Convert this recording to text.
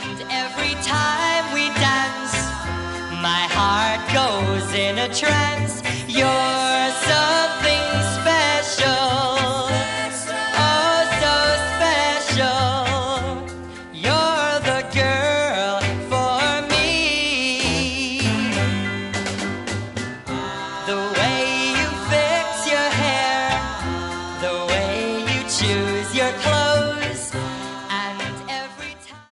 Every time we dance, my heart goes in a trance.